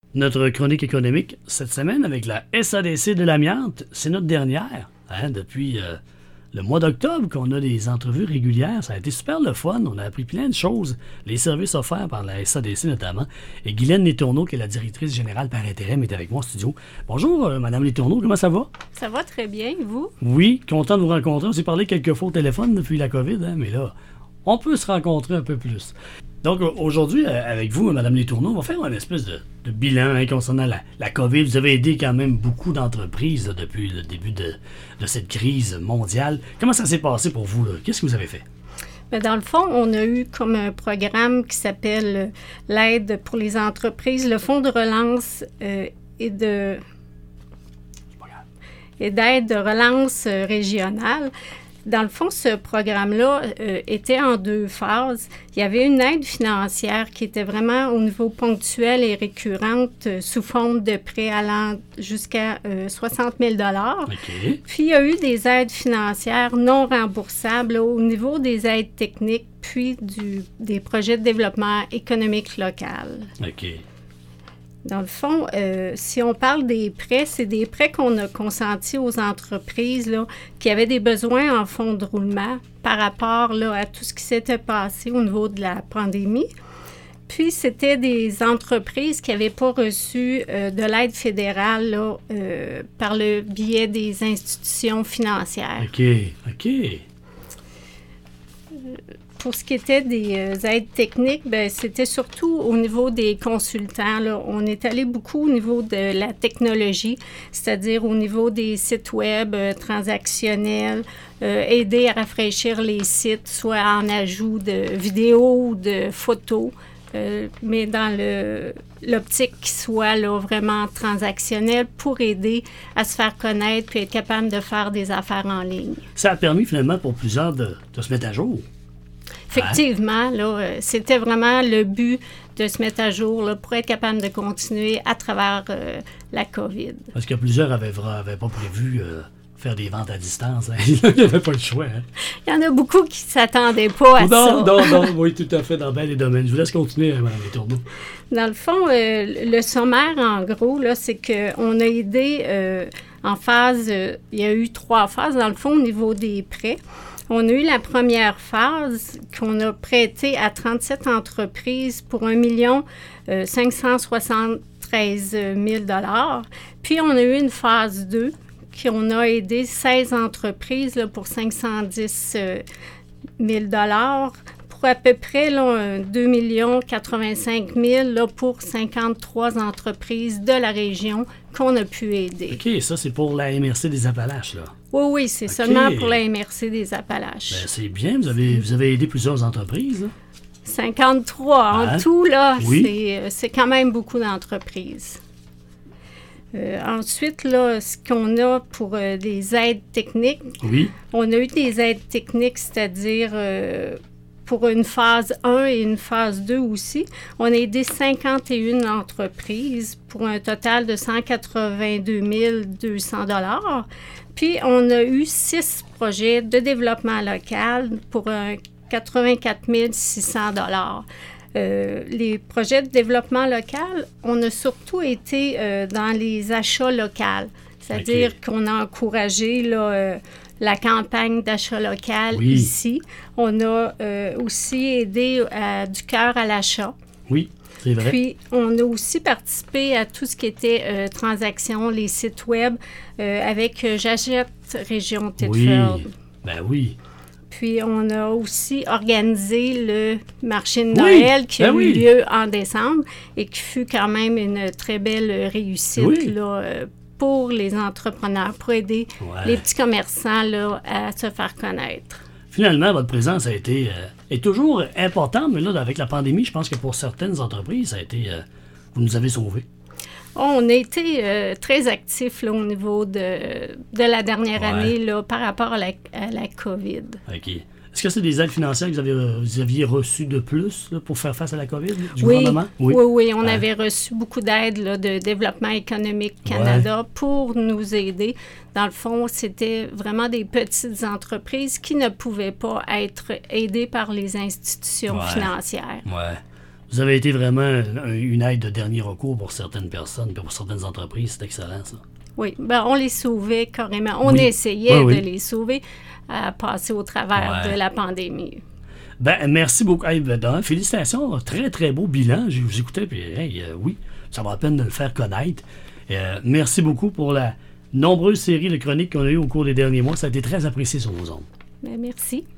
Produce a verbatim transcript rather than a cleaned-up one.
Notre chronique économique cette semaine avec la S A D C de l'amiante, c'est notre dernière. Hein, depuis euh, le mois d'octobre qu'on a des entrevues régulières, ça a été super le fun. On a appris plein de choses, les services offerts par la S A D C notamment. Et Guylaine Letourneau, qui est la directrice générale par intérim, est avec moi en studio. Bonjour, euh, Madame Letourneau, comment ça va? Ça va très bien, vous? Oui, content de vous rencontrer. On s'est parlé quelques fois au téléphone depuis la COVID, hein, mais là, on peut se rencontrer un peu plus. Donc, aujourd'hui, avec vous, Mme Letourneau, on va faire une espèce de, de bilan hein, concernant la, la COVID. Vous avez aidé quand même beaucoup d'entreprises là, depuis le début de, de cette crise mondiale. Comment ça s'est passé pour vous? Là? Qu'est-ce que vous avez fait? Bien, dans le fond, on a eu comme un programme qui s'appelle l'aide pour les entreprises, le Fonds de relance euh, et de et d'aide de relance euh, régionale. Dans le fond, ce programme-là euh, était en deux phases. Il y avait une aide financière qui était vraiment au niveau ponctuel et récurrente euh, sous forme de prêts allant jusqu'à euh, soixante mille dollars. Okay. Puis, il y a eu des aides financières non remboursables là, au niveau des aides techniques, puis du, des projets de développement économique local. OK. Dans le fond, euh, si on parle des prêts, c'est des prêts qu'on a consentis aux entreprises là, qui avaient des besoins en fonds de roulement par rapport là, à tout ce qui s'était passé au niveau de la pandémie. Puis, c'était des entreprises qui n'avaient pas reçu euh, de l'aide fédérale là, euh, par le biais des institutions financières. OK, OK. Pour ce qui était des euh, aides techniques, bien, c'était surtout au niveau des consultants. Là. On est allé beaucoup au niveau de la technologie, c'est-à-dire au niveau des sites web euh, transactionnels, euh, aider à rafraîchir les sites, soit en ajout de vidéos ou de photos, euh, mais dans le, l'optique qui soit là, vraiment transactionnelle pour aider à se faire connaître et être capable de faire des affaires en ligne. Ça a permis finalement pour plusieurs de, de se mettre à jour. Effectivement, là, c'était vraiment le but de se mettre à jour là, pour être capable de continuer à travers euh, la COVID. Parce que plusieurs n'avaient pas prévu euh, faire des ventes à distance. Hein. Il n'y avait pas le choix. Hein. Il y en a beaucoup qui ne s'attendaient pas à non, ça. Non, non, non, oui, tout à fait, dans bien les domaines. Je vous laisse continuer, Mme Letourneau. Dans le fond, euh, le sommaire, en gros, là, c'est qu'on a aidé euh, en phase, euh, il y a eu trois phases, dans le fond, au niveau des prêts. On a eu la première phase qu'on a prêtée à trente-sept entreprises pour un million cinq cent soixante-treize mille dollars. Puis, on a eu une phase deux qu'on a aidé seize entreprises là, pour cinq cent dix mille dollars pour à peu près là, deux millions quatre-vingt-cinq mille là, pour cinquante-trois entreprises de la région qu'on a pu aider. OK, ça, c'est pour la M R C des Appalaches, là. Oui, oui, c'est okay. Seulement pour la M R C des Appalaches. Ben, c'est bien, vous avez, vous avez aidé plusieurs entreprises. Là. cinquante-trois hein? En tout, là, oui. c'est, c'est quand même beaucoup d'entreprises. Euh, ensuite, là, ce qu'on a pour euh, des aides techniques, oui. on a eu des aides techniques, c'est-à-dire euh, pour une phase un et une phase deux aussi. On a aidé cinquante et une entreprises pour un total de cent quatre-vingt-deux mille deux cents dollars. Puis, on a eu six projets de développement local pour un quatre-vingt-quatre mille six cents dollars. Euh, les projets de développement local, on a surtout été euh, dans les achats locaux. C'est-à-dire okay. qu'on a encouragé là, euh, la campagne d'achat local oui. ici. On a euh, aussi aidé à du cœur à l'achat. Oui, c'est vrai. Puis, on a aussi participé à tout ce qui était euh, transactions, les sites web, euh, avec euh, J'achète Région Thetford. Oui, ben oui. Puis, on a aussi organisé le marché de Noël oui, qui a ben eu oui. lieu en décembre et qui fut quand même une très belle réussite oui. là, pour les entrepreneurs, pour aider ouais. les petits commerçants là, à se faire connaître. Finalement, votre présence a été euh, est toujours importante, mais là, avec la pandémie, je pense que pour certaines entreprises, ça a été... Euh, vous nous avez sauvés. On a été euh, très actifs là, au niveau de, de la dernière ouais. année là, par rapport à la, à la COVID. OK. Est-ce que c'est des aides financières que vous, avez, vous aviez reçues de plus là, pour faire face à la COVID du oui, gouvernement? Oui, oui, oui. On ouais. avait reçu beaucoup d'aides là, de Développement économique Canada ouais. pour nous aider. Dans le fond, c'était vraiment des petites entreprises qui ne pouvaient pas être aidées par les institutions ouais. financières. Oui. Vous avez été vraiment un- une aide de dernier recours pour certaines personnes, puis pour certaines entreprises. C'est excellent, ça. Oui, ben, on les sauvait carrément. On Oui. essayait Oui, oui. de les sauver à passer au travers Ouais. de la pandémie. Ben, merci beaucoup. Hey, ben, Dan, félicitations. Très, très beau bilan. Je vous écoutais, puis hey, euh, oui, ça va la peine de le faire connaître. Euh, merci beaucoup pour la nombreuse série de chroniques qu'on a eues au cours des derniers mois. Ça a été très apprécié sur vos ondes. Ben, merci.